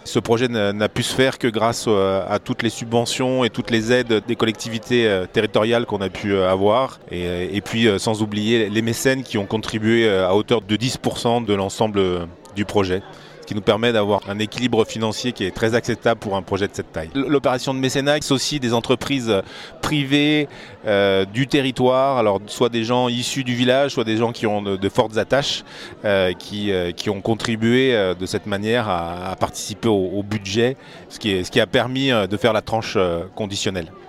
Ce projet n'a pu se faire que grâce à toutes les subventions et toutes les aides des collectivités territoriales qu'on a pu avoir. Et puis sans oublier les mécènes qui ont contribué à hauteur de 10% de l'ensemble du projet. Ce qui nous permet d'avoir un équilibre financier qui est très acceptable pour un projet de cette taille. L'opération de mécénat s'associe des entreprises privées du territoire, alors soit des gens issus du village, soit des gens qui ont de fortes attaches, qui ont contribué de cette manière à participer au budget, ce qui a permis de faire la tranche conditionnelle.